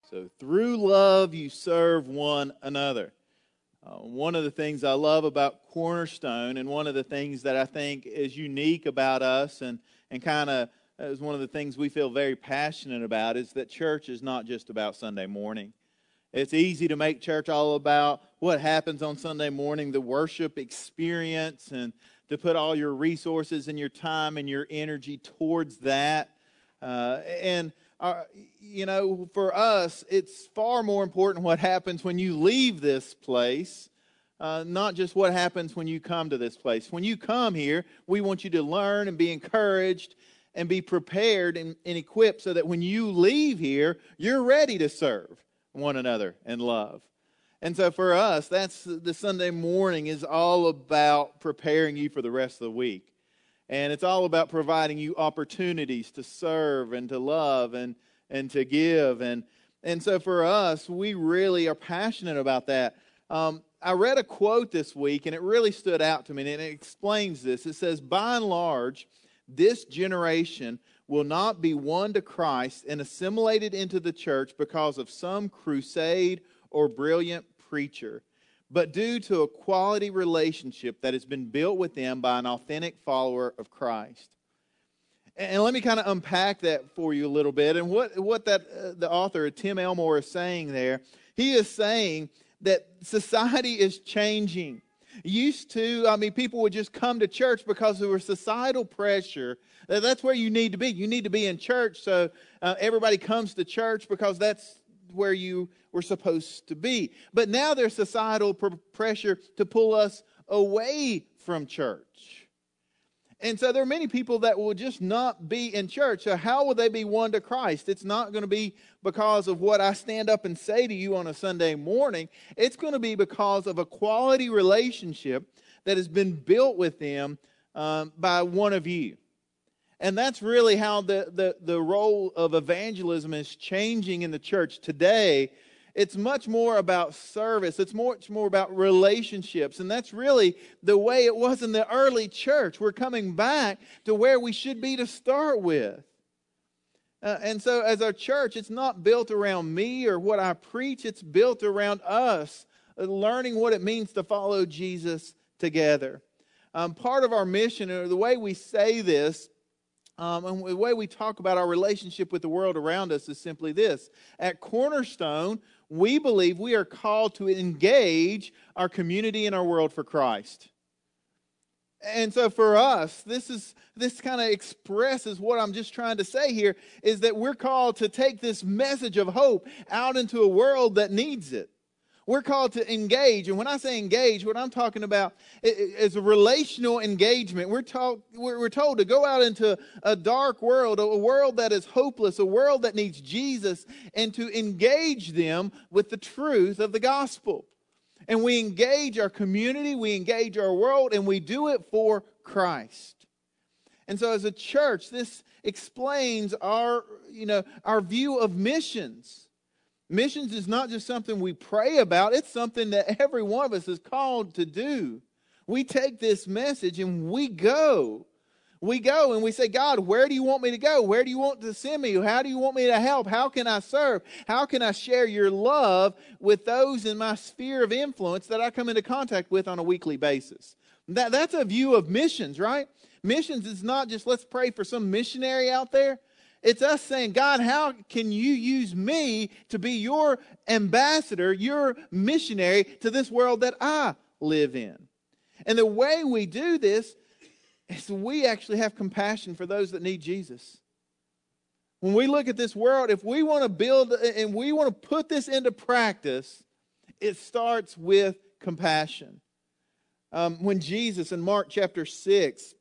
So through love, you serve one another. One of the things I love about Cornerstone, and one of the things that I think is unique about us, and kind of is one of the things we feel very passionate about, is that church is not just about Sunday morning. It's easy to make church all about what happens on Sunday morning, the worship experience, and to put all your resources and your time and your energy towards that. For us, it's far more important what happens when you leave this place, not just what happens when you come to this place. When you come here, we want you to learn and be encouraged and be prepared and equipped so that when you leave here, you're ready to serve one another in love. And so for us, that's the Sunday morning is all about preparing you for the rest of the week. And it's all about providing you opportunities to serve and to love and to give. And so for us, we really are passionate about that. I read a quote this week, and it really stood out to me, and it explains this. It says, by and large, this generation will not be won to Christ and assimilated into the church because of some crusade or brilliant preacher, but due to a quality relationship that has been built with them by an authentic follower of Christ. And let me kind of unpack that for you a little bit. And what the author, Tim Elmore, is saying there, he is saying that society is changing. People would just come to church because there was societal pressure. That's where you need to be. You need to be in church, so everybody comes to church because that's where you were supposed to be. But now there's societal pressure to pull us away from church. And so there are many people that will just not be in church. So how will they be won to Christ? It's not going to be because of what I stand up and say to you on a Sunday morning. It's going to be because of a quality relationship that has been built with them by one of you. And that's really how the role of evangelism is changing in the church today. It's much more about service. It's much more about relationships. And that's really the way it was in the early church. We're coming back to where we should be to start with. And so as our church, it's not built around me or what I preach. It's built around us learning what it means to follow Jesus together. Part of our mission, or the way we say this, and the way we talk about our relationship with the world around us, is simply this. At Cornerstone, we believe we are called to engage our community and our world for Christ. And so for us, this kind of expresses what I'm just trying to say here, is that we're called to take this message of hope out into a world that needs it. We're called to engage. And when I say engage, what I'm talking about is a relational engagement. We're told to go out into a dark world, a world that is hopeless, a world that needs Jesus, and to engage them with the truth of the gospel. And we engage our community, we engage our world, and we do it for Christ. And so as a church, this explains our view of missions. Missions is not just something we pray about. It's something that every one of us is called to do. We take this message and we go. We go and we say, God, where do you want me to go? Where do you want to send me? How do you want me to help? How can I serve? How can I share your love with those in my sphere of influence that I come into contact with on a weekly basis? That's a view of missions, right? Missions is not just let's pray for some missionary out there. It's us saying, God, how can you use me to be your ambassador, your missionary to this world that I live in? And the way we do this is we actually have compassion for those that need Jesus. When we look at this world, if we want to build and we want to put this into practice, it starts with compassion. When Jesus, in Mark chapter 6,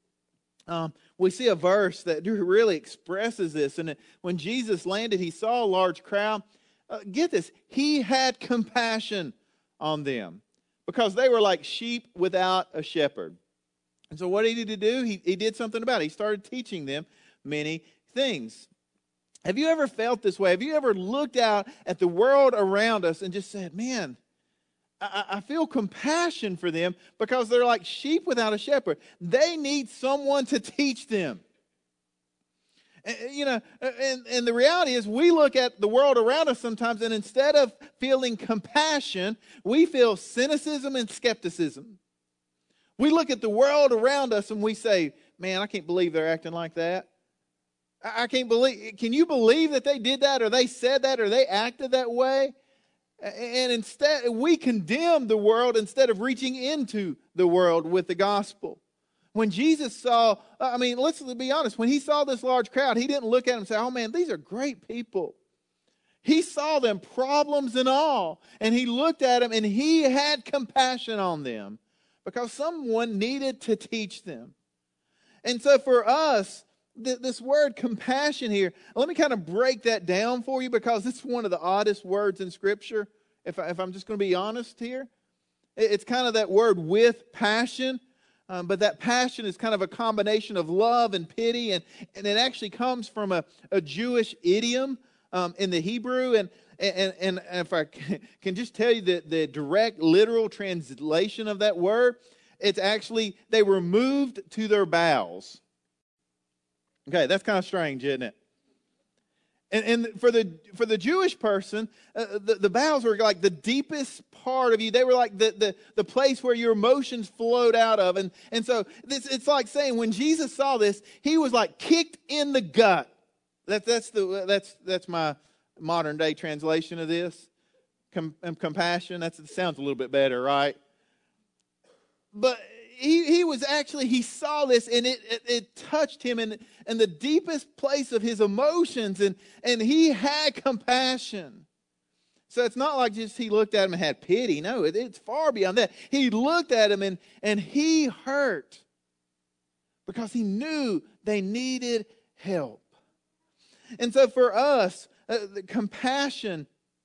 we see a verse that really expresses this. And when Jesus landed, he saw a large crowd. Get this, he had compassion on them because they were like sheep without a shepherd. And so what did he do? He did something about it. He started teaching them many things. Have you ever felt this way? Have you ever looked out at the world around us and just said, man, I feel compassion for them because they're like sheep without a shepherd. They need someone to teach them. And the reality is we look at the world around us sometimes, and instead of feeling compassion, we feel cynicism and skepticism. We look at the world around us and we say, man, I can't believe they're acting like that. I can't believe, can you believe that they did that, or they said that, or they acted that way? And instead, we condemn the world instead of reaching into the world with the gospel. When Jesus saw, let's be honest, when he saw this large crowd, he didn't look at them and say, oh man, these are great people. He saw them, problems and all, and he looked at them and he had compassion on them because someone needed to teach them. And so for us, this word compassion here, let me kind of break that down for you because it's one of the oddest words in Scripture, if I'm just going to be honest here. It's kind of that word with passion, but that passion is kind of a combination of love and pity, and it actually comes from a Jewish idiom in the Hebrew. And if I can just tell you the direct literal translation of that word, it's actually, they were moved to their bowels. Okay, that's kind of strange, isn't it? And for the Jewish person, the bowels were like the deepest part of you. They were like the place where your emotions flowed out of. And so it's like saying when Jesus saw this, he was like kicked in the gut. That's my modern day translation of this. Compassion. That sounds a little bit better, right? But he saw this and it touched him in the deepest place of his emotions, and he had compassion. So it's not like just he looked at him and had pity. No, it's far beyond that. He looked at him and he hurt because he knew they needed help. And so for us, the compassion,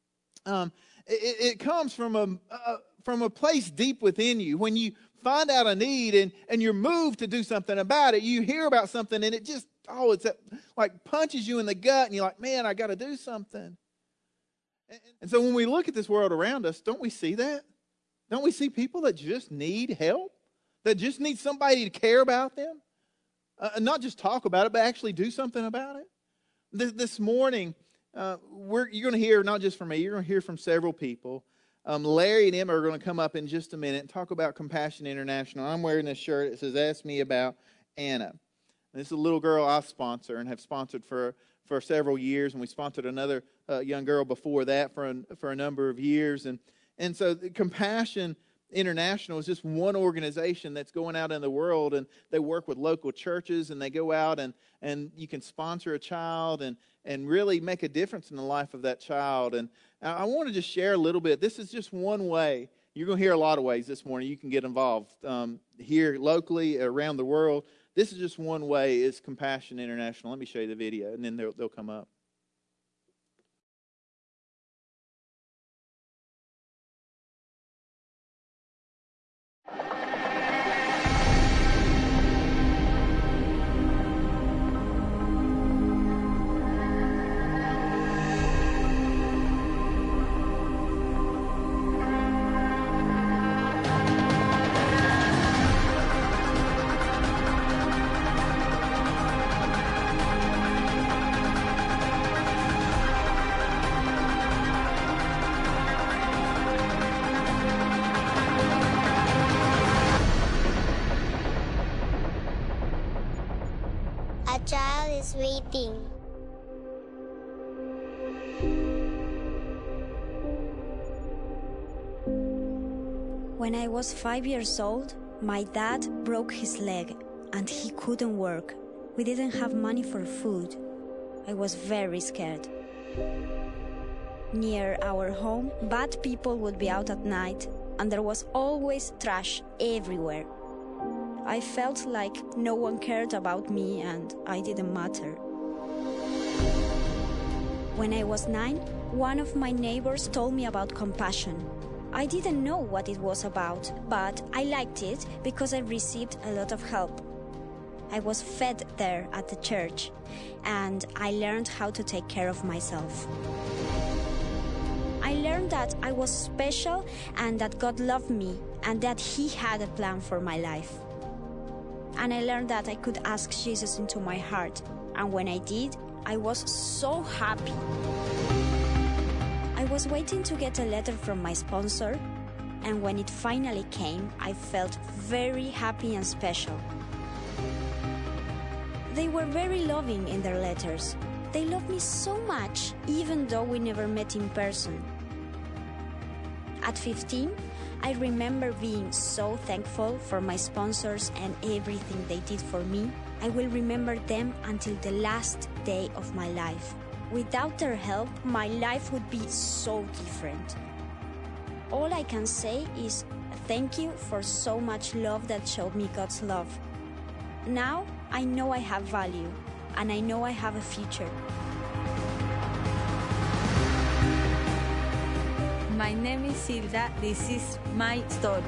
it comes from a place deep within you. When you find out a need and you're moved to do something about it, you hear about something and it just, it's like punches you in the gut and you're like, man, I got to do something. And so when we look at this world around us, don't we see that? Don't we see people that just need help? That just need somebody to care about them? Not just talk about it, but actually do something about it? This morning, you're going to hear, not just from me, you're going to hear from several people. Larry and Emma are going to come up in just a minute and talk about Compassion International. I'm wearing this shirt. It says, ask me about Anna. And this is a little girl I sponsor and have sponsored for several years. And we sponsored another young girl before that for a number of years. And so Compassion International is just one organization that's going out in the world, and they work with local churches, and they go out and you can sponsor a child and really make a difference in the life of that child. And I want to just share a little bit. This is just one way. You're going to hear a lot of ways this morning you can get involved here locally, around the world. This is just one way, is Compassion International. Let me show you the video, and then they'll come up. A child is waiting. When I was 5 years old, my dad broke his leg and he couldn't work. We didn't have money for food. I was very scared. Near our home, bad people would be out at night and there was always trash everywhere. I felt like no one cared about me and I didn't matter. When I was 9, one of my neighbors told me about Compassion. I didn't know what it was about, but I liked it because I received a lot of help. I was fed there at the church, and I learned how to take care of myself. I learned that I was special and that God loved me and that He had a plan for my life. And I learned that I could ask Jesus into my heart And when I did, I was so happy. I was waiting to get a letter from my sponsor, and when it finally came, I felt very happy and special. They were very loving in their letters. They loved me so much, even though we never met in person. At 15, I remember being so thankful for my sponsors and everything they did for me. I will remember them until the last day of my life. Without their help, my life would be so different. All I can say is thank you for so much love that showed me God's love. Now I know I have value, and I know I have a future. My name is Silda. This is my story.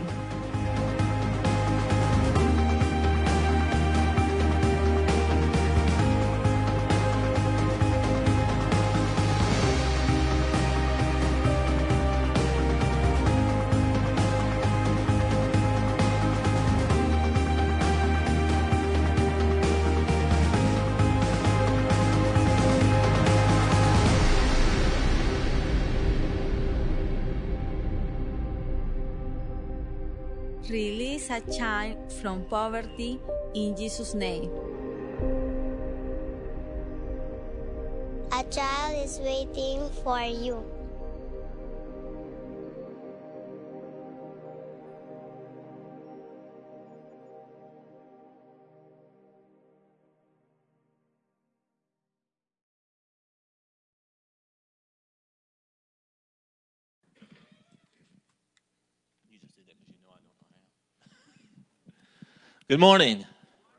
Release a child from poverty in Jesus' name. A child is waiting for you. You just did that because you know I don't know how. Good morning.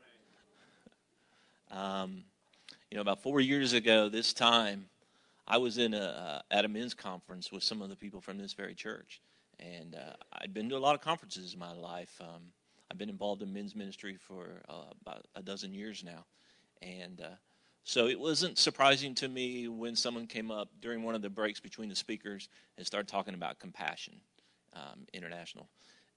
About 4 years ago this time, I was at a men's conference with some of the people from this very church. And I'd been to a lot of conferences in my life. I've been involved in men's ministry for about a dozen years now. And so it wasn't surprising to me when someone came up during one of the breaks between the speakers and started talking about Compassion International.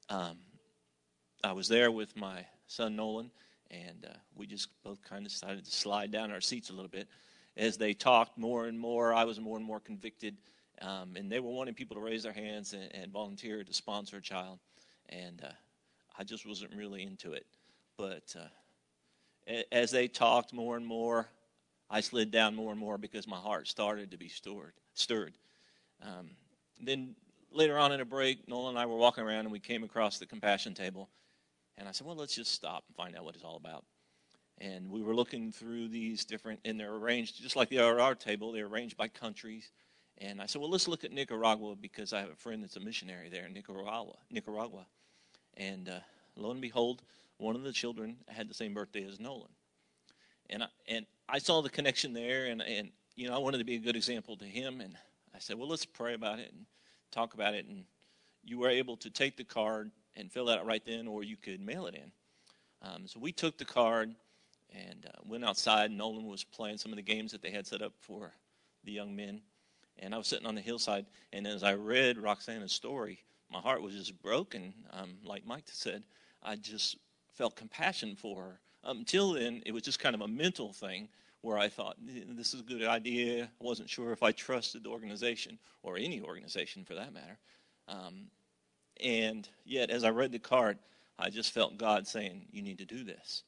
I was there with my son Nolan, and we just both kind of decided to slide down our seats a little bit. As they talked more and more, I was more and more convicted, and they were wanting people to raise their hands and volunteer to sponsor a child, and I just wasn't really into it. But as they talked more and more, I slid down more and more because my heart started to be stirred. Then later on in a break, Nolan and I were walking around, and we came across the Compassion table. And I said, well, let's just stop and find out what it's all about. And we were looking through these different, and they're arranged, just like they are at our table, they're arranged by countries. And I said, well, let's look at Nicaragua, because I have a friend that's a missionary there in Nicaragua. And lo and behold, one of the children had the same birthday as Nolan. And I saw the connection there, and I wanted to be a good example to him. And I said, well, let's pray about it and talk about it. And you were able to take the card and fill that out right then, or you could mail it in. So we took the card and went outside. Nolan was playing some of the games that they had set up for the young men. And I was sitting on the hillside, and as I read Roxana's story, my heart was just broken. Like Mike said, I just felt compassion for her. Until then, it was just kind of a mental thing where I thought, this is a good idea. I wasn't sure if I trusted the organization, or any organization for that matter. And yet, as I read the card, I just felt God saying, you need to do this.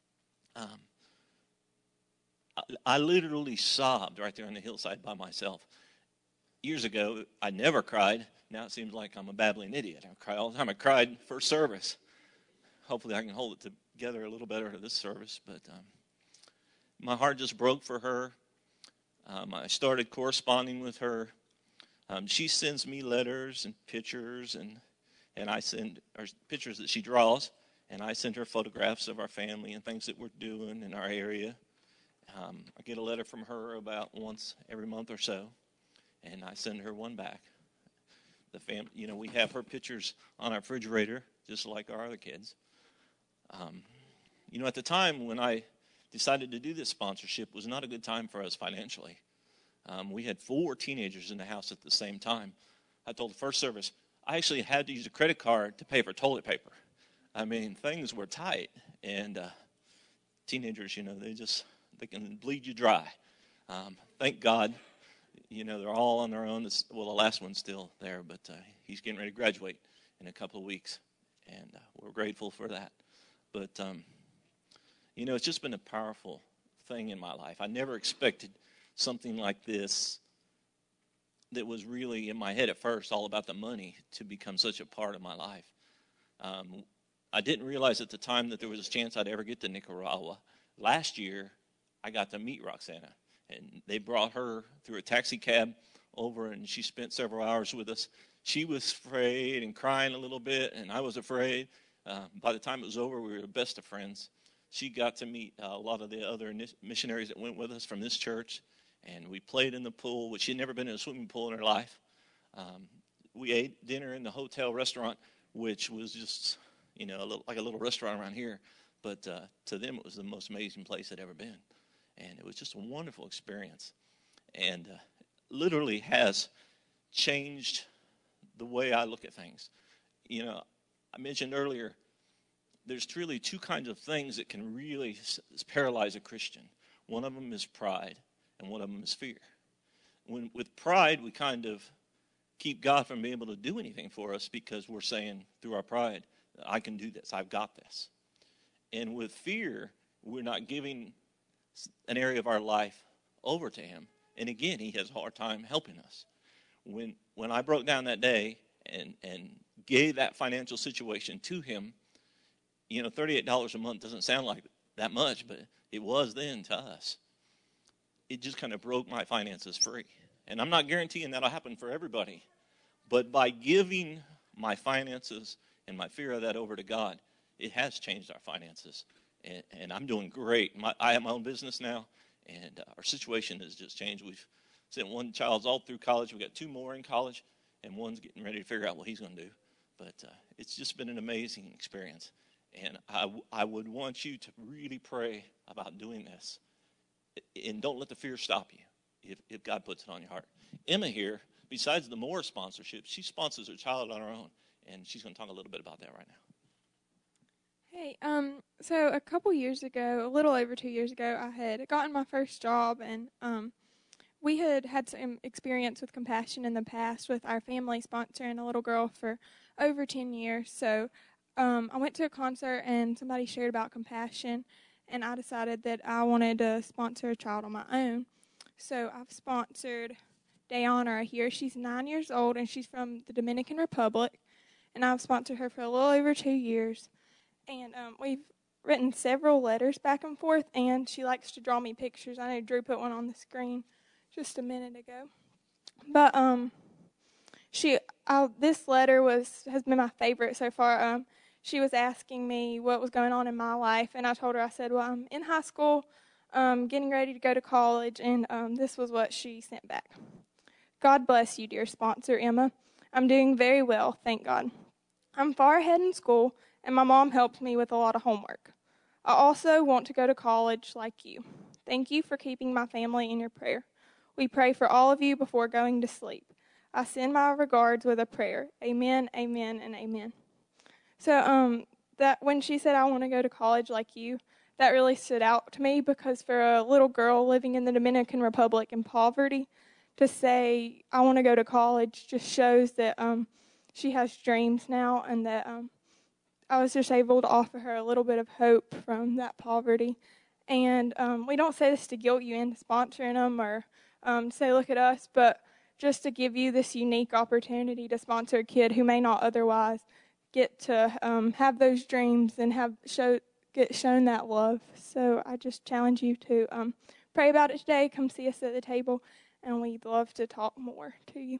I literally sobbed right there on the hillside by myself. Years ago, I never cried. Now it seems like I'm a babbling idiot. I cry all the time. I cried first service. Hopefully I can hold it together a little better to this service. But my heart just broke for her. I started corresponding with her. She sends me letters and pictures, and I send her pictures that she draws, and I send her photographs of our family and things that we're doing in our area. I get a letter from her about once every month or so, and I send her one back. We have her pictures on our refrigerator, just like our other kids. At the time when I decided to do this sponsorship was not a good time for us financially. We had 4 teenagers in the house at the same time. I told the first service, I actually had to use a credit card to pay for toilet paper. I mean, things were tight. And teenagers, they can bleed you dry. Thank God, they're all on their own. Well, the last one's still there, but he's getting ready to graduate in a couple of weeks, and we're grateful for that. But, it's just been a powerful thing in my life. I never expected something like this that was really in my head at first, all about the money, to become such a part of my life. I didn't realize at the time that there was a chance I'd ever get to Nicaragua. Last year, I got to meet Roxana, and they brought her through a taxi cab over, and she spent several hours with us. She was afraid and crying a little bit, and I was afraid. By the time it was over, we were the best of friends. She got to meet a lot of the other missionaries that went with us from this church, and we played in the pool, which she'd never been in a swimming pool in her life. We ate dinner in the hotel restaurant, which was just, like a little restaurant around here. But to them, it was the most amazing place they'd ever been. And it was just a wonderful experience. And literally has changed the way I look at things. I mentioned earlier, there's truly two kinds of things that can really paralyze a Christian. One of them is pride, and one of them is fear. With pride, we kind of keep God from being able to do anything for us because we're saying through our pride, I can do this, I've got this. And with fear, we're not giving an area of our life over to him. And again, he has a hard time helping us. When I broke down that day and gave that financial situation to him, $38 a month doesn't sound like that much, but it was then to us. It just kind of broke my finances free. And I'm not guaranteeing that'll happen for everybody. But by giving my finances and my fear of that over to God, it has changed our finances. And I'm doing great. I have my own business now, and our situation has just changed. We've sent one child all through college. We've got two more in college, and one's getting ready to figure out what he's going to do. But it's just been an amazing experience. And I would want you to really pray about doing this. And don't let the fear stop you if God puts it on your heart. Emma here, besides the Moore sponsorship, she sponsors her child on her own. And she's going to talk a little bit about that right now. Hey, so a couple years ago, a little over 2 years ago, I had gotten my first job, and we had some experience with Compassion in the past with our family sponsoring a little girl for over 10 years. So I went to a concert, and somebody shared about Compassion, and I decided that I wanted to sponsor a child on my own. So I've sponsored Dayana here. She's 9 years old, and she's from the Dominican Republic, and I've sponsored her for a little over 2 years. And we've written several letters back and forth, and she likes to draw me pictures. I know Drew put one on the screen just a minute ago. But this letter has been my favorite so far. She was asking me what was going on in my life, and I told her, I said, well, I'm in high school, getting ready to go to college, and this was what she sent back. God bless you, dear sponsor, Emma. I'm doing very well, thank God. I'm far ahead in school, and my mom helps me with a lot of homework. I also want to go to college like you. Thank you for keeping my family in your prayer. We pray for all of you before going to sleep. I send my regards with a prayer. Amen, amen, and amen. So that when she said, I want to go to college like you, that really stood out to me, because for a little girl living in the Dominican Republic in poverty, to say, I want to go to college just shows that she has dreams now, and that I was just able to offer her a little bit of hope from that poverty. And we don't say this to guilt you into sponsoring them or say, look at us, but just to give you this unique opportunity to sponsor a kid who may not otherwise get to have those dreams and get shown that love. So I just challenge you to pray about it today. Come see us at the table, and we'd love to talk more to you.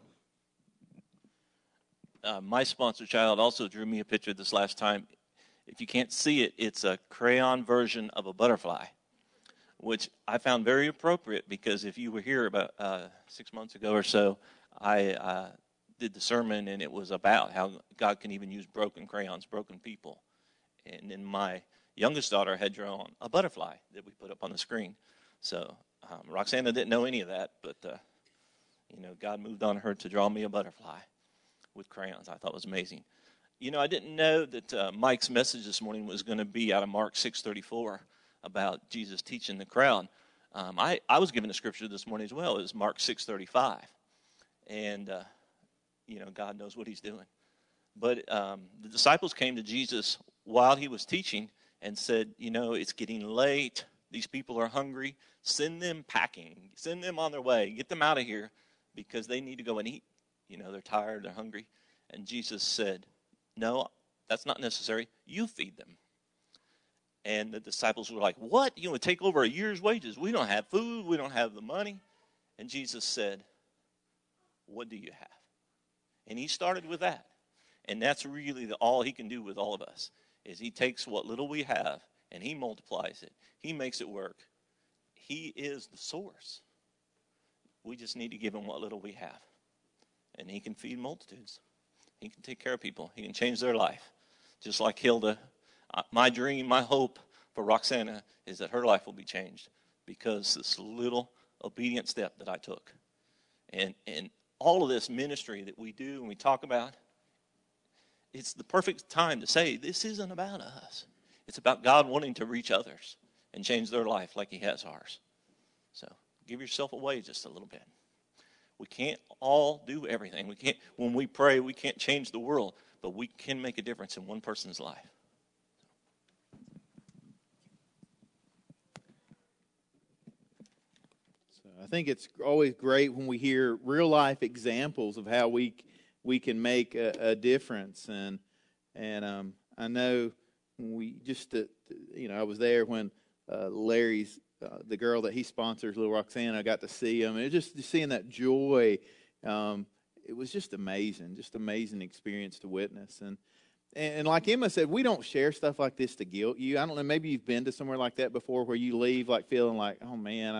My sponsor child also drew me a picture this last time. If you can't see it, it's a crayon version of a butterfly, which I found very appropriate, because if you were here about 6 months ago or so, I did the sermon, and it was about how God can even use broken crayons, broken people. And then my youngest daughter had drawn a butterfly that we put up on the screen. So Roxana didn't know any of that, but God moved on her to draw me a butterfly with crayons. I thought it was amazing. I didn't know that Mike's message this morning was going to be out of Mark 6:34 about Jesus teaching the crowd. I was given a scripture this morning as well. It was Mark 6:35. And, God knows what he's doing. But the disciples came to Jesus while he was teaching and said, it's getting late. These people are hungry. Send them packing. Send them on their way. Get them out of here because they need to go and eat. They're tired. They're hungry. And Jesus said, no, that's not necessary. You feed them. And the disciples were like, what? You would take over a year's wages. We don't have food. We don't have the money. And Jesus said, what do you have? And he started with that. And that's really all he can do with all of us, is he takes what little we have and he multiplies it. He makes it work. He is the source. We just need to give him what little we have. And he can feed multitudes. He can take care of people. He can change their life. Just like Hilda. My dream, my hope for Roxana is that her life will be changed because this little obedient step that I took. And all of this ministry that we do and we talk about, it's the perfect time to say this isn't about us. It's about God wanting to reach others and change their life like he has ours. So give yourself away just a little bit. We can't all do everything. When we pray, we can't change the world, but we can make a difference in one person's life. I think it's always great when we hear real life examples of how we can make a difference. And I know we just I was there when Larry's the girl that he sponsors, little Roxana. I got to see him, and just seeing that joy. It was just amazing experience to witness. And like Emma said, we don't share stuff like this to guilt you. I don't know, maybe you've been to somewhere like that before where you leave like feeling like, oh man,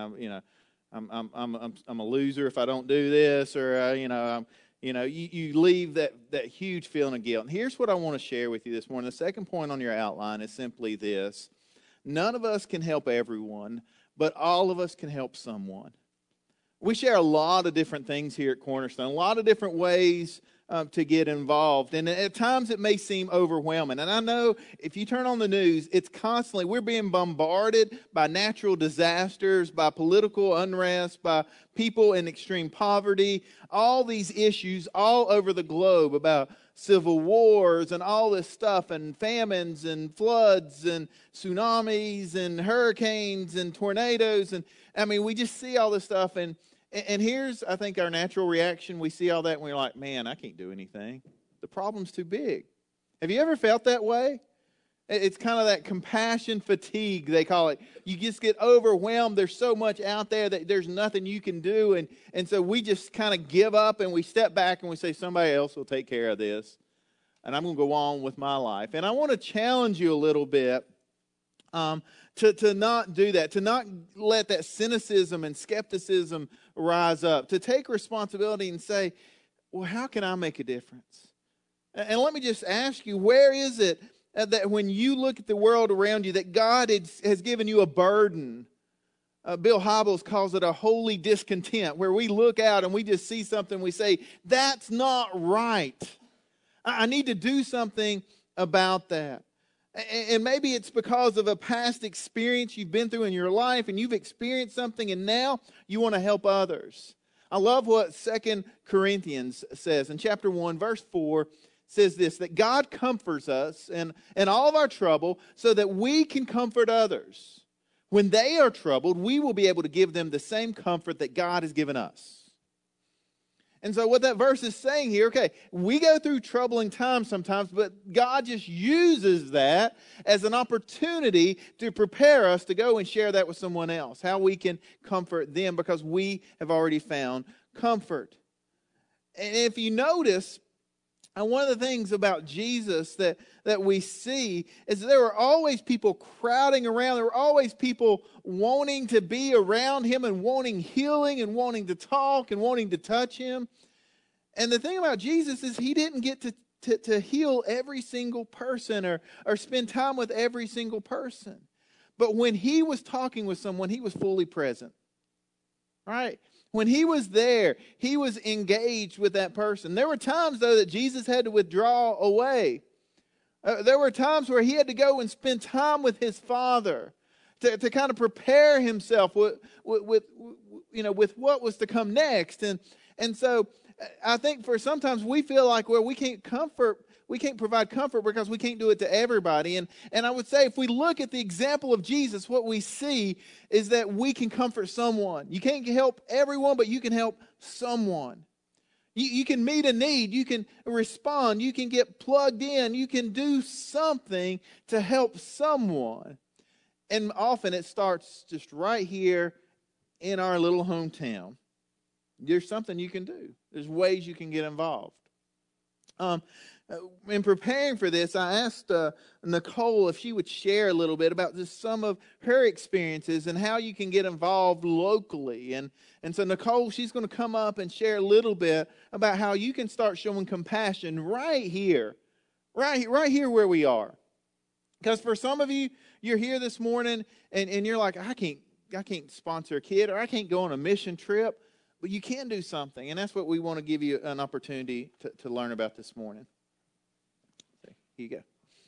I'm a loser if I don't do this, or you leave that huge feeling of guilt. And here's what I want to share with you this morning. The second point on your outline is simply this: none of us can help everyone, but all of us can help someone. We share a lot of different things here at Cornerstone, a lot of different ways to get involved. And at times it may seem overwhelming. And I know if you turn on the news, it's constantly, we're being bombarded by natural disasters, by political unrest, by people in extreme poverty, all these issues all over the globe about civil wars and all this stuff, and famines and floods and tsunamis and hurricanes and tornadoes. And I mean, we just see all this stuff. And here's, I think, our natural reaction. We see all that and we're like, man, I can't do anything. The problem's too big. Have you ever felt that way? It's kind of that compassion fatigue, they call it. You just get overwhelmed. There's so much out there that there's nothing you can do. And so we just kind of give up and we step back and we say, somebody else will take care of this. And I'm going to go on with my life. And I want to challenge you a little bit to not do that, to not let that cynicism and skepticism rise up, to take responsibility and say, well, how can I make a difference? And let me just ask you, where is it that when you look at the world around you, that God has given you a burden? Bill Hybels calls it a holy discontent, where we look out and we just see something, we say, that's not right. I need to do something about that. And maybe it's because of a past experience you've been through in your life, and you've experienced something, and now you want to help others. I love what 2 Corinthians says in chapter 1, verse 4, says this, that God comforts us in all of our trouble so that we can comfort others. When they are troubled, we will be able to give them the same comfort that God has given us. And so what that verse is saying here, okay, we go through troubling times sometimes, but God just uses that as an opportunity to prepare us to go and share that with someone else, how we can comfort them because we have already found comfort. And if you notice, one of the things about Jesus that we see is there were always people crowding around. There were always people wanting to be around him and wanting healing and wanting to talk and wanting to touch him. And the thing about Jesus is he didn't get to heal every single person or spend time with every single person. But when he was talking with someone, he was fully present. Right? When he was there, he was engaged with that person. There were times, though, that Jesus had to withdraw away. There were times where he had to go and spend time with his Father to kind of prepare himself with what was to come next. And so I think for sometimes we feel like, well, we can't provide comfort because we can't do it to everybody. And I would say if we look at the example of Jesus, what we see is that we can comfort someone. You can't help everyone, but you can help someone. You can meet a need, you can respond, you can get plugged in, you can do something to help someone. And often it starts just right here in our little hometown. There's something you can do. There's ways you can get involved. In preparing for this, I asked Nicole if she would share a little bit about just some of her experiences and how you can get involved locally. And so Nicole, she's going to come up and share a little bit about how you can start showing compassion right here where we are. Because for some of you, you're here this morning and you're like, I can't sponsor a kid, or I can't go on a mission trip. But you can do something, and that's what we want to give you an opportunity to learn about this morning. So, here you go.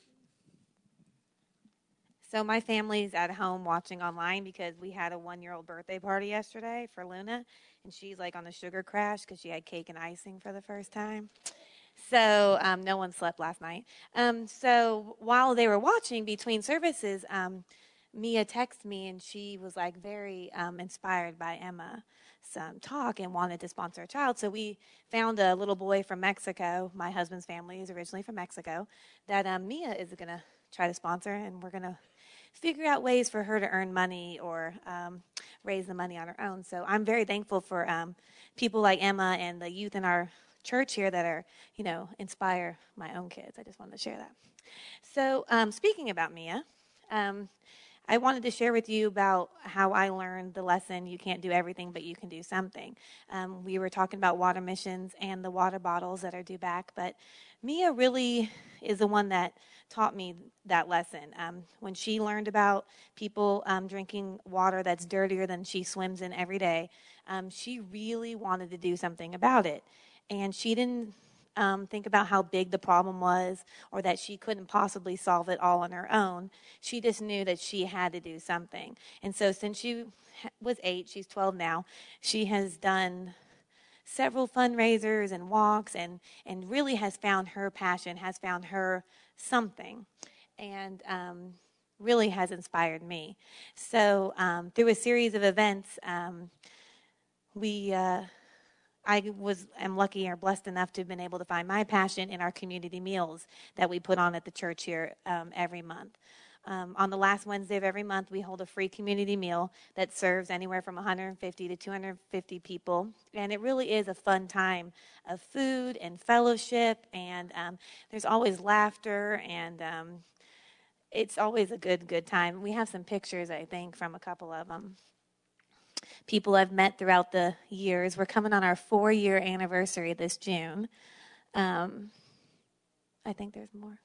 So my family's at home watching online because we had a 1-year-old birthday party yesterday for Luna, and she's like on a sugar crash because she had cake and icing for the first time. So no one slept last night. So while they were watching between services, Mia texted me, and she was like very inspired by Emma's talk and wanted to sponsor a child. So we found a little boy from Mexico. My husband's family is originally from Mexico that Mia is going to try to sponsor, and we're going to figure out ways for her to earn money or raise the money on her own. So I'm very thankful for people like Emma and the youth in our church here that are, inspire my own kids. I just wanted to share that. So speaking about Mia, I wanted to share with you about how I learned the lesson, you can't do everything, but you can do something. We were talking about water missions and the water bottles that are due back, but Mia really is the one that taught me that lesson. When she learned about people drinking water that's dirtier than she swims in every day, she really wanted to do something about it. And she didn't think about how big the problem was or that she couldn't possibly solve it all on her own. She just knew that she had to do something. And so since she was 8, she's 12 now, she has done several fundraisers and walks and really has found her passion, has found her something, and really has inspired me. So through a series of events, I am lucky or blessed enough to have been able to find my passion in our community meals that we put on at the church here every month. On the last Wednesday of every month, we hold a free community meal that serves anywhere from 150 to 250 people. And it really is a fun time of food and fellowship. And there's always laughter. And it's always a good time. We have some pictures, I think, from a couple of them. People I've met throughout the years. We're coming on our 4-year anniversary this June. I think there's more.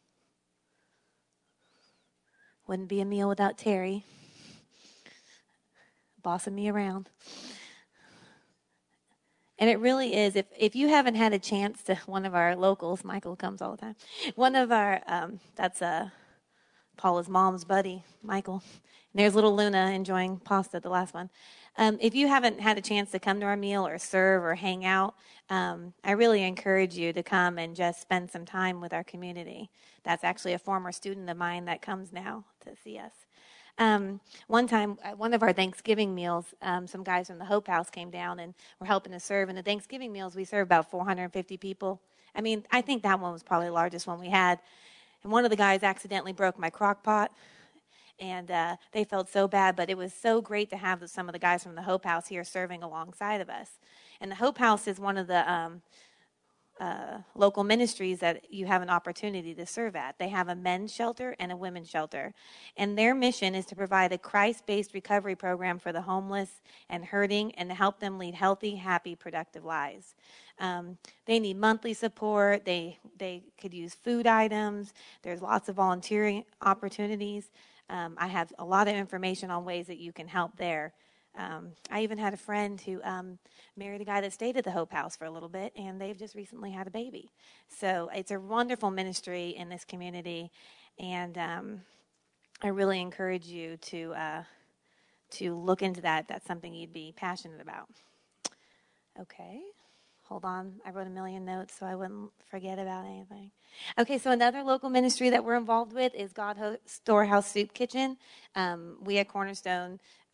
Wouldn't be a meal without Terry bossing me around. And it really is, if you haven't had a chance to, one of our locals, Michael comes all the time, one of our, that's Paula's mom's buddy, Michael. And there's little Luna enjoying pasta, the last one. If you haven't had a chance to come to our meal or serve or hang out, I really encourage you to come and just spend some time with our community. That's actually a former student of mine that comes now to see us. One time, at one of our Thanksgiving meals, some guys from the Hope House came down and were helping us serve. In the Thanksgiving meals, we served about 450 people. I mean, I think that one was probably the largest one we had. And one of the guys accidentally broke my crock pot. And they felt so bad, but it was so great to have some of the guys from the Hope House here serving alongside of us. And the Hope House is one of the local ministries that you have an opportunity to serve at. They have a men's shelter and a women's shelter. And their mission is to provide a Christ-based recovery program for the homeless and hurting and to help them lead healthy, happy, productive lives. They need monthly support. They could use food items. There's lots of volunteering opportunities. I have a lot of information on ways that you can help there. I even had a friend who married a guy that stayed at the Hope House for a little bit, and they've just recently had a baby. So it's a wonderful ministry in this community, and I really encourage you to to look into that if that's something you'd be passionate about. Okay. Hold on. I wrote a million notes so I wouldn't forget about anything. Okay, so another local ministry that we're involved with is Storehouse Soup Kitchen. We at Cornerstone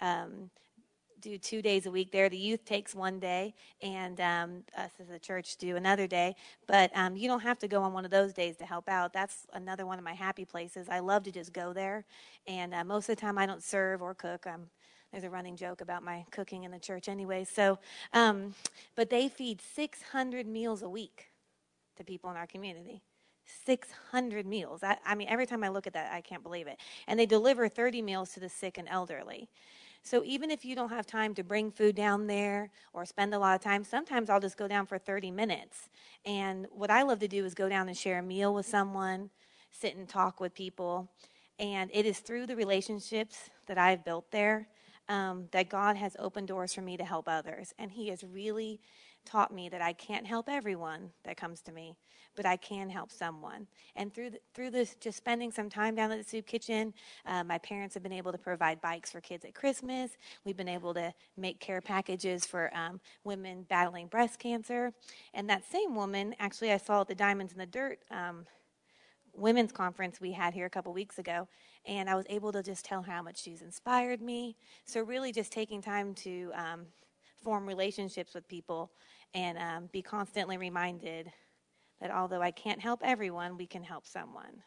do 2 days a week there. The youth takes 1 day, and us as a church do another day. But you don't have to go on one of those days to help out. That's another one of my happy places. I love to just go there. And most of the time I don't serve or cook. There's a running joke about my cooking in the church anyway. So, but they feed 600 meals a week to people in our community. 600 meals. I mean, every time I look at that, I can't believe it. And they deliver 30 meals to the sick and elderly. So even if you don't have time to bring food down there or spend a lot of time, sometimes I'll just go down for 30 minutes. And what I love to do is go down and share a meal with someone, sit and talk with people. And it is through the relationships that I've built there that God has opened doors for me to help others. And he has really taught me that I can't help everyone that comes to me, but I can help someone. And through this, just spending some time down at the soup kitchen, my parents have been able to provide bikes for kids at Christmas. We've been able to make care packages for women battling breast cancer. And that same woman, actually, I saw at the Diamonds in the Dirt women's conference we had here a couple weeks ago, and I was able to just tell her how much she's inspired me. So really just taking time to form relationships with people and be constantly reminded that although I can't help everyone, we can help someone.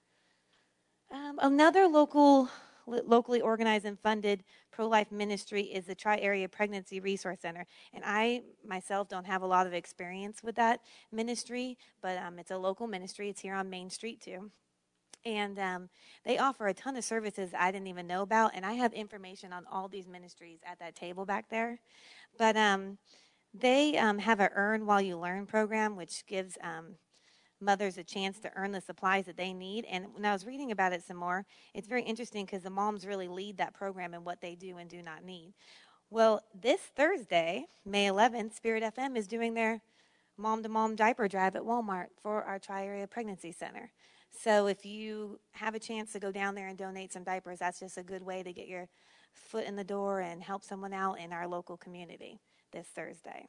Another locally organized and funded pro-life ministry is the Tri-Area Pregnancy Resource Center. And I, myself, don't have a lot of experience with that ministry, but it's a local ministry. It's here on Main Street, too. And they offer a ton of services I didn't even know about, and I have information on all these ministries at that table back there. But they have an Earn While You Learn program, which gives mothers a chance to earn the supplies that they need. And when I was reading about it some more, it's very interesting because the moms really lead that program in what they do and do not need. Well, this Thursday, May 11th, Spirit FM is doing their mom-to-mom diaper drive at Walmart for our Tri-Area Pregnancy Center. So if you have a chance to go down there and donate some diapers, that's just a good way to get your foot in the door and help someone out in our local community this Thursday.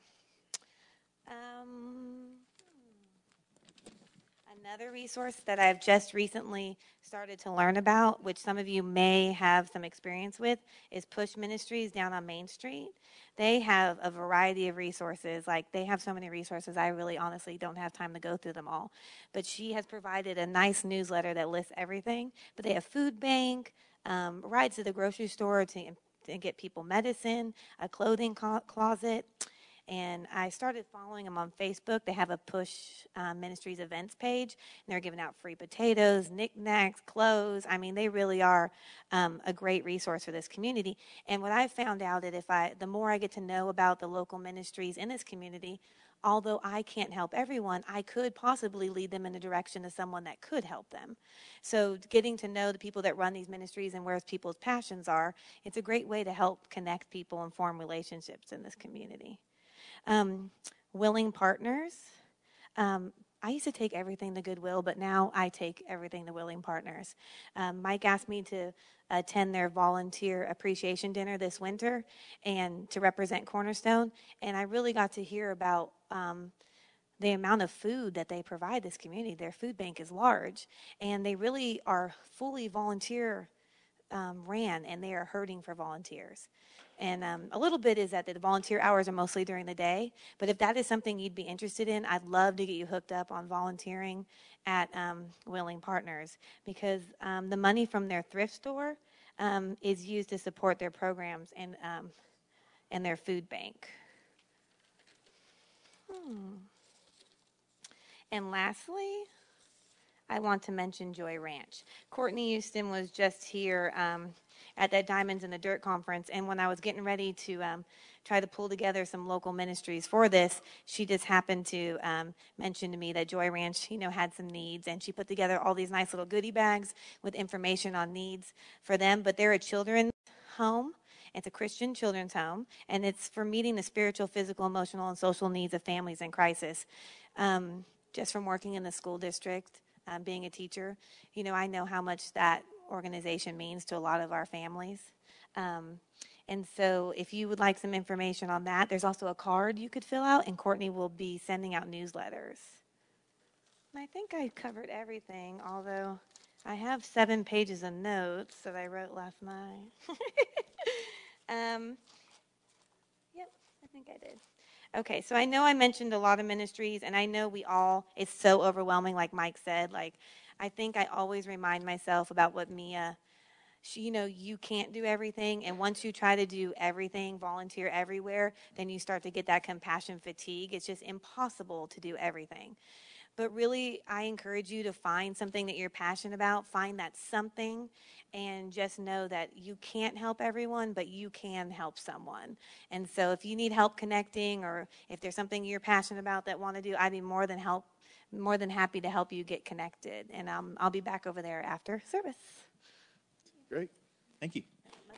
Another resource that I've just recently started to learn about, which some of you may have some experience with, is Push Ministries down on Main Street. They have a variety of resources. Like, they have so many resources, I really honestly don't have time to go through them all. But she has provided a nice newsletter that lists everything. But they have food bank, rides to the grocery store to get people medicine, a clothing closet. And I started following them on Facebook. They have a Push Ministries events page, and they're giving out free potatoes, knickknacks, clothes. I mean, they really are a great resource for this community. And what I've found out is the more I get to know about the local ministries in this community, although I can't help everyone, I could possibly lead them in the direction of someone that could help them. So getting to know the people that run these ministries and where people's passions are, it's a great way to help connect people and form relationships in this community. Willing Partners. I used to take everything to Goodwill, but now I take everything to Willing Partners. Mike asked me to attend their volunteer appreciation dinner this winter and to represent Cornerstone, and I really got to hear about the amount of food that they provide this community. Their food bank is large, and they really are fully volunteer ran, and they are hurting for volunteers. And a little bit is that the volunteer hours are mostly during the day. But if that is something you'd be interested in, I'd love to get you hooked up on volunteering at Willing Partners, because the money from their thrift store is used to support their programs and their food bank. And lastly, I want to mention Joy Ranch. Courtney Houston was just here at that Diamonds in the Dirt conference, and when I was getting ready to try to pull together some local ministries for this, she just happened to mention to me that Joy Ranch, had some needs, and she put together all these nice little goodie bags with information on needs for them. But they're a children's home. It's a Christian children's home, and it's for meeting the spiritual, physical, emotional, and social needs of families in crisis. Just from working in the school district, being a teacher, I know how much that organization means to a lot of our families. And so if you would like some information on that, there's also a card you could fill out, and Courtney will be sending out newsletters. And I think I covered everything, although I have 7 pages of notes that I wrote last night. Yep, I think I did. Okay, so I know I mentioned a lot of ministries, and I know it's so overwhelming, like Mike said. Like, I think I always remind myself about what Mia, you can't do everything, and once you try to do everything, volunteer everywhere, then you start to get that compassion fatigue. It's just impossible to do everything. But really, I encourage you to find something that you're passionate about, find that something, and just know that you can't help everyone, but you can help someone. And so if you need help connecting, or if there's something you're passionate about that want to do, I'd be more than happy to help you get connected. And I'll be back over there after service. Great. Thank you.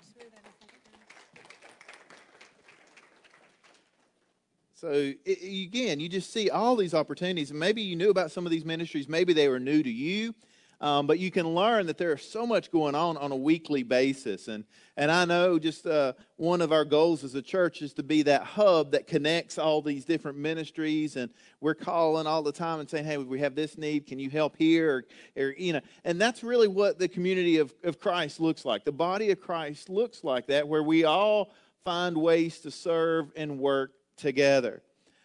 So, again, you just see all these opportunities. And maybe you knew about some of these ministries. Maybe they were new to you. But you can learn that there's so much going on a weekly basis. And I know just one of our goals as a church is to be that hub that connects all these different ministries. And we're calling all the time and saying, hey, we have this need. Can you help here? And that's really what the community of Christ looks like. The body of Christ looks like that, where we all find ways to serve and work together.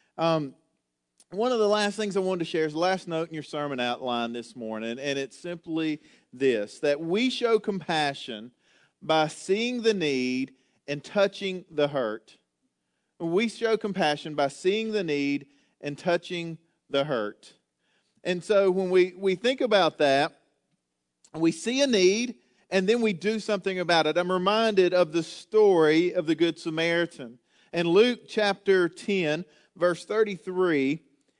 One of the last things I wanted to share is the last note in your sermon outline this morning, and it's simply this, that we show compassion by seeing the need and touching the hurt. We show compassion by seeing the need and touching the hurt. And so when we think about that, we see a need, and then we do something about it. I'm reminded of the story of the Good Samaritan. In Luke chapter 10, verse 33,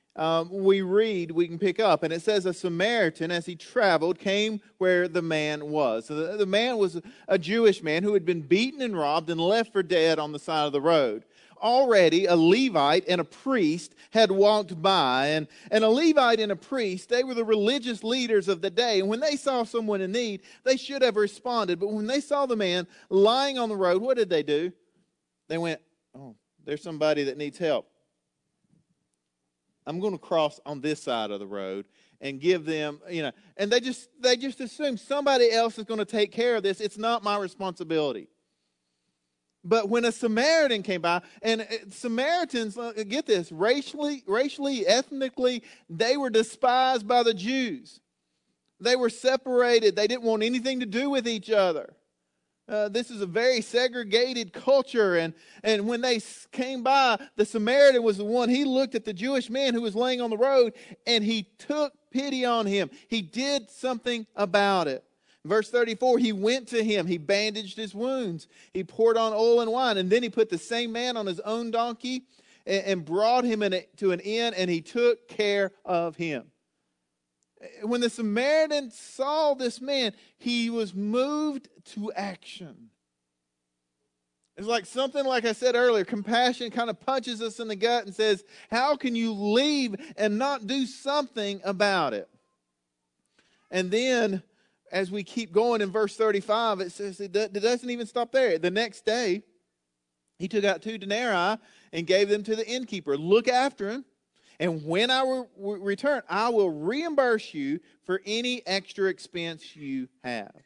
we can pick up, and it says, a Samaritan, as he traveled, came where the man was. So the man was a Jewish man who had been beaten and robbed and left for dead on the side of the road. Already a Levite and a priest had walked by, and a Levite and a priest, they were the religious leaders of the day, and when they saw someone in need, they should have responded. But when they saw the man lying on the road, what did they do? They went, oh, there's somebody that needs help. I'm going to cross on this side of the road and give them, and they just assume somebody else is going to take care of this. It's not my responsibility. But when a Samaritan came by, and Samaritans, get this, racially, ethnically, they were despised by the Jews. They were separated. They didn't want anything to do with each other. This is a very segregated culture, and when they came by, the Samaritan was the one. He looked at the Jewish man who was laying on the road, and he took pity on him. He did something about it. Verse 34, he went to him. He bandaged his wounds. He poured on oil and wine, and then he put the same man on his own donkey and brought him to an inn, and he took care of him. When the Samaritan saw this man, he was moved to action. It's like something, like I said earlier, compassion kind of punches us in the gut and says, how can you leave and not do something about it? And then, as we keep going in verse 35, it says it doesn't even stop there. The next day, he took out 2 denarii and gave them to the innkeeper. Look after him. And when I will return, I will reimburse you for any extra expense you have.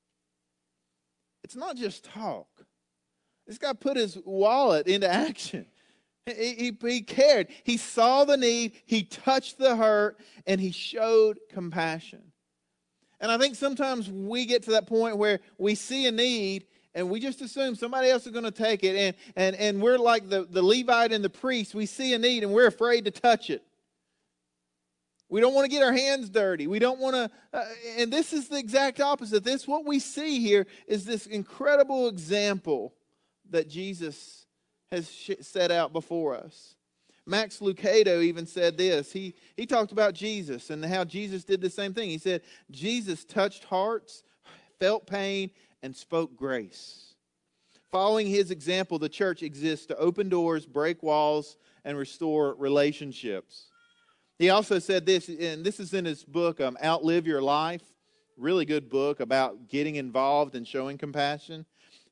It's not just talk. This guy put his wallet into action. He cared. He saw the need. He touched the hurt. And he showed compassion. And I think sometimes we get to that point where we see a need and we just assume somebody else is going to take it. And we're like the Levite and the priest. We see a need and we're afraid to touch it. We don't want to get our hands dirty. We don't want to, and this is the exact opposite. What we see here is this incredible example that Jesus has set out before us. Max Lucado even said this. He talked about Jesus and how Jesus did the same thing. He said, Jesus touched hearts, felt pain, and spoke grace. Following his example, the church exists to open doors, break walls, and restore relationships. He also said this, and this is in his book, Outlive Your Life. Really good book about getting involved and showing compassion.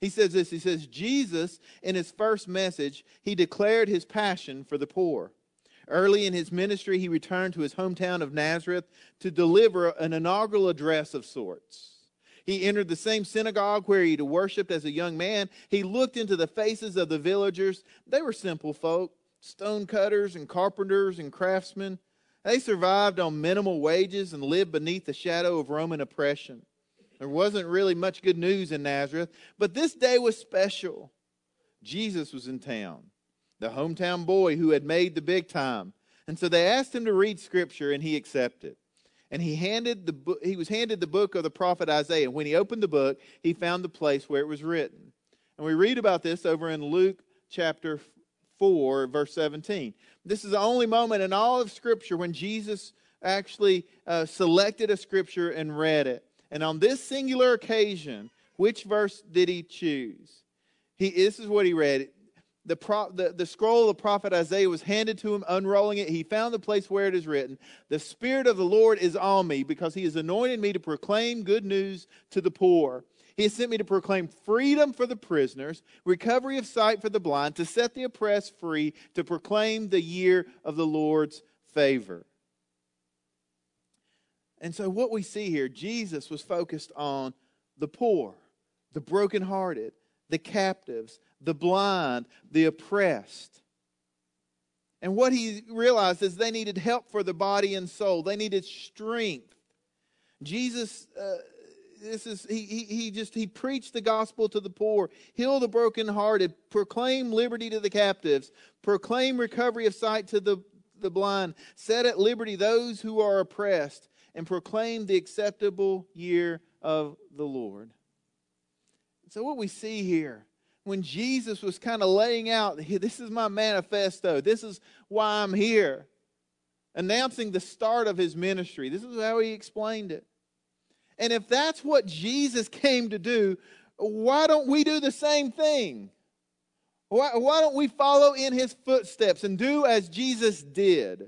He says this, he says, Jesus, in his first message, he declared his passion for the poor. Early in his ministry, he returned to his hometown of Nazareth to deliver an inaugural address of sorts. He entered the same synagogue where he had worshipped as a young man. He looked into the faces of the villagers. They were simple folk, stonecutters and carpenters and craftsmen. They survived on minimal wages and lived beneath the shadow of Roman oppression. There wasn't really much good news in Nazareth, but this day was special. Jesus was in town, the hometown boy who had made the big time. And so they asked him to read Scripture, and he accepted. And he was handed the book of the prophet Isaiah. When he opened the book, he found the place where it was written. And we read about this over in Luke chapter 4, verse 17. This is the only moment in all of Scripture when Jesus actually selected a Scripture and read it. And on this singular occasion, which verse did he choose? This is what he read. The scroll of the prophet Isaiah was handed to him. Unrolling it, he found the place where it is written, "The Spirit of the Lord is on me, because he has anointed me to proclaim good news to the poor. He has sent me to proclaim freedom for the prisoners, recovery of sight for the blind, to set the oppressed free, to proclaim the year of the Lord's favor." And so what we see here, Jesus was focused on the poor, the brokenhearted, the captives, the blind, the oppressed. And what he realized is they needed help for the body and soul. They needed strength. Jesus, he preached the gospel to the poor, heal the brokenhearted, proclaim liberty to the captives, proclaim recovery of sight to the blind, set at liberty those who are oppressed, and proclaim the acceptable year of the Lord. So what we see here, when Jesus was kind of laying out, this is my manifesto, this is why I'm here, announcing the start of his ministry, this is how he explained it. And if that's what Jesus came to do, why don't we do the same thing? Why don't we follow in his footsteps and do as Jesus did?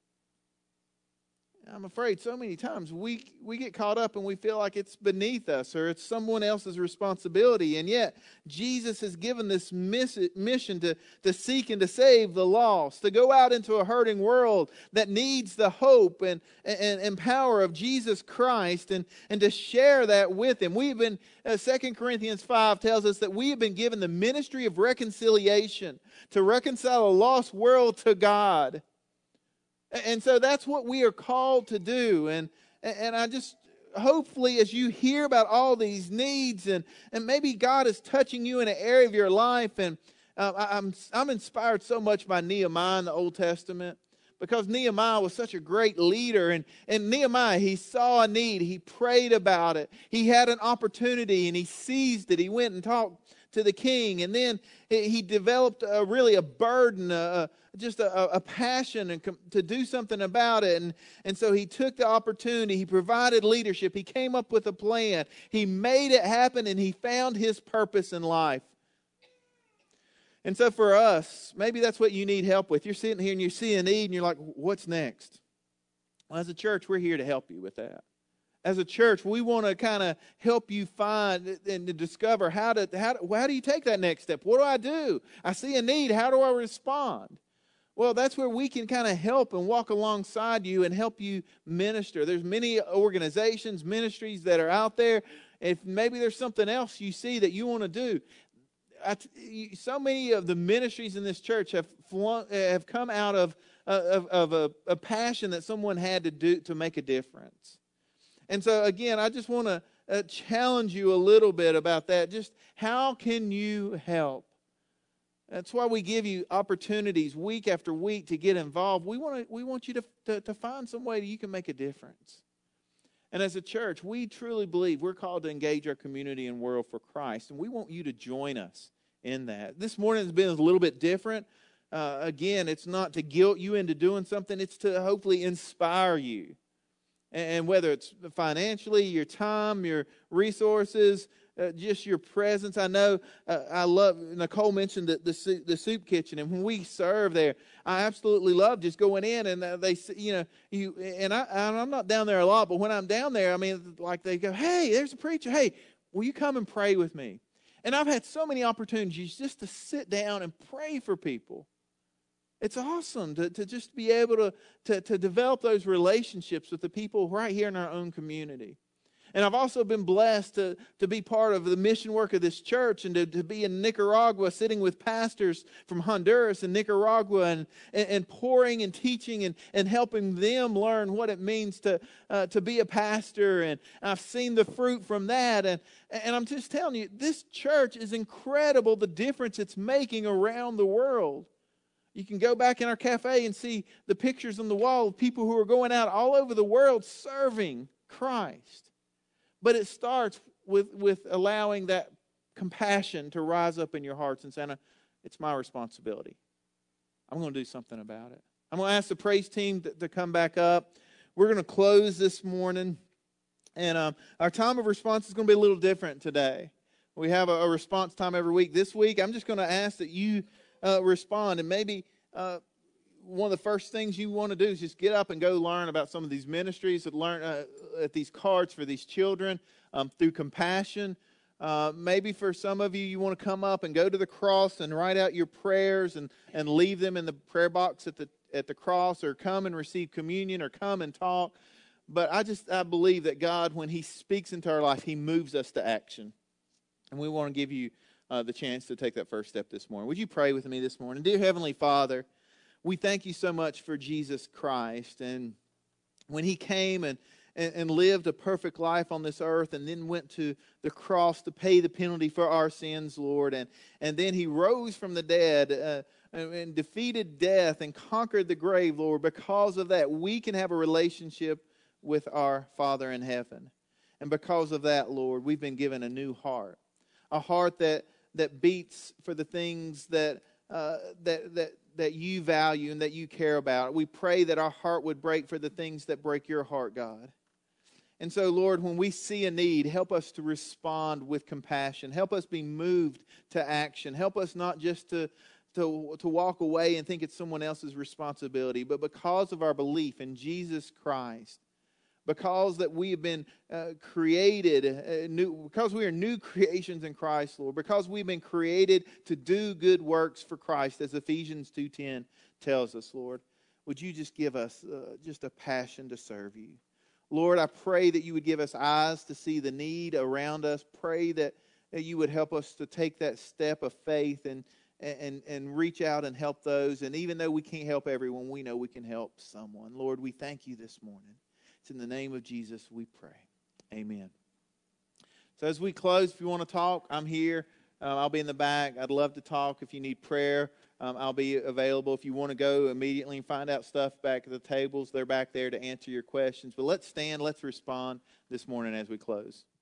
I'm afraid so many times we get caught up and we feel like it's beneath us or it's someone else's responsibility. And yet Jesus has given this mission to seek and to save the lost, to go out into a hurting world that needs the hope and power of Jesus Christ, and to share that with him. We've been, 2 Corinthians 5 tells us that we have been given the ministry of reconciliation, to reconcile a lost world to God. And so that's what we are called to do. And I just, hopefully as you hear about all these needs, and maybe God is touching you in an area of your life, and I'm inspired so much by Nehemiah in the Old Testament, because Nehemiah was such a great leader. And Nehemiah, he saw a need, he prayed about it, he had an opportunity, and he seized it. He went and talked to the king, and then he developed really a burden, just a passion to do something about it. And so he took the opportunity, he provided leadership, he came up with a plan, he made it happen, and he found his purpose in life. And so for us, maybe that's what you need help with. You're sitting here and you see a need and you're like, what's next? Well, as a church, we're here to help you with that. As a church, we want to kind of help you find and to discover how do you take that next step? What do I do? I see a need. How do I respond? Well, that's where we can kind of help and walk alongside you and help you minister. There's many organizations, ministries that are out there. If maybe there's something else you see that you want to do. So many of the ministries in this church have come out of a passion that someone had to do to make a difference. And so, again, I just want to challenge you a little bit about that. Just how can you help? That's why we give you opportunities week after week to get involved. We want you to find some way that you can make a difference. And as a church, we truly believe we're called to engage our community and world for Christ. And we want you to join us in that. This morning has been a little bit different. Again, it's not to guilt you into doing something. It's to hopefully inspire you. And whether it's financially, your time, your resources, just your presence. I know I love, Nicole mentioned the soup kitchen, and when we serve there, I absolutely love just going in, and I'm not down there a lot, but when I'm down there, I mean, like they go, hey, there's a preacher. Hey, will you come and pray with me? And I've had so many opportunities just to sit down and pray for people. It's awesome to just be able to develop those relationships with the people right here in our own community. And I've also been blessed to be part of the mission work of this church and to be in Nicaragua, sitting with pastors from Honduras and Nicaragua and pouring and teaching and helping them learn what it means to be a pastor. And I've seen the fruit from that. And I'm just telling you, this church is incredible, the difference it's making around the world. You can go back in our cafe and see the pictures on the wall of people who are going out all over the world serving Christ. But it starts with allowing that compassion to rise up in your hearts and saying, it's my responsibility. I'm going to do something about it. I'm going to ask the praise team to come back up. We're going to close this morning. And our time of response is going to be a little different today. We have a response time every week. This week, I'm just going to ask that you respond. And maybe one of the first things you want to do is just get up and go learn about some of these ministries, that learn at these cards for these children through compassion. Maybe for some of you, you want to come up and go to the cross and write out your prayers and leave them in the prayer box at the cross, or come and receive communion, or come and talk. But I believe that God, when He speaks into our life, He moves us to action. And we want to give you the chance to take that first step this morning. Would you pray with me this morning? Dear Heavenly Father, we thank you so much for Jesus Christ. And when He came and lived a perfect life on this earth, and then went to the cross to pay the penalty for our sins, Lord. And then He rose from the dead and defeated death and conquered the grave, Lord. Because of that, we can have a relationship with our Father in heaven. And because of that, Lord, we've been given a new heart. A heart that beats for the things that you value and that you care about. We pray that our heart would break for the things that break your heart, God. And so, Lord, when we see a need, help us to respond with compassion. Help us be moved to action. Help us not just to walk away and think it's someone else's responsibility, but because of our belief in Jesus Christ, because that we have been created, because we are new creations in Christ, Lord, because we've been created to do good works for Christ, as Ephesians 2:10 tells us, Lord, would you just give us just a passion to serve you? Lord, I pray that you would give us eyes to see the need around us. Pray that you would help us to take that step of faith and reach out and help those. And even though we can't help everyone, we know we can help someone. Lord, we thank you this morning. It's in the name of Jesus we pray. Amen. So as we close, if you want to talk, I'm here. I'll be in the back. I'd love to talk. If you need prayer, I'll be available. If you want to go immediately and find out stuff back at the tables, they're back there to answer your questions. But let's stand, let's respond this morning as we close.